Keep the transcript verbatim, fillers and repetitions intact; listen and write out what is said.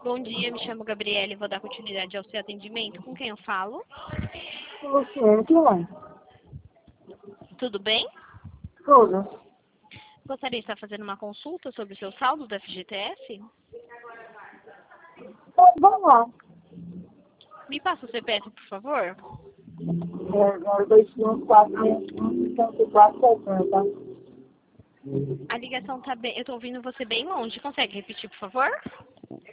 Bom dia, me chamo Gabriele e vou dar continuidade ao seu atendimento. Com quem eu falo? Você, quem é? Tudo bem? Tudo. Gostaria de estar fazendo uma consulta sobre o seu saldo do F G T S? Então, vamos lá. Me passa o C P F, por favor. É, zero dois cinco quatro um cinco quatro setenta. A ligação tá bem... Eu tô ouvindo você bem longe. Consegue repetir, por favor?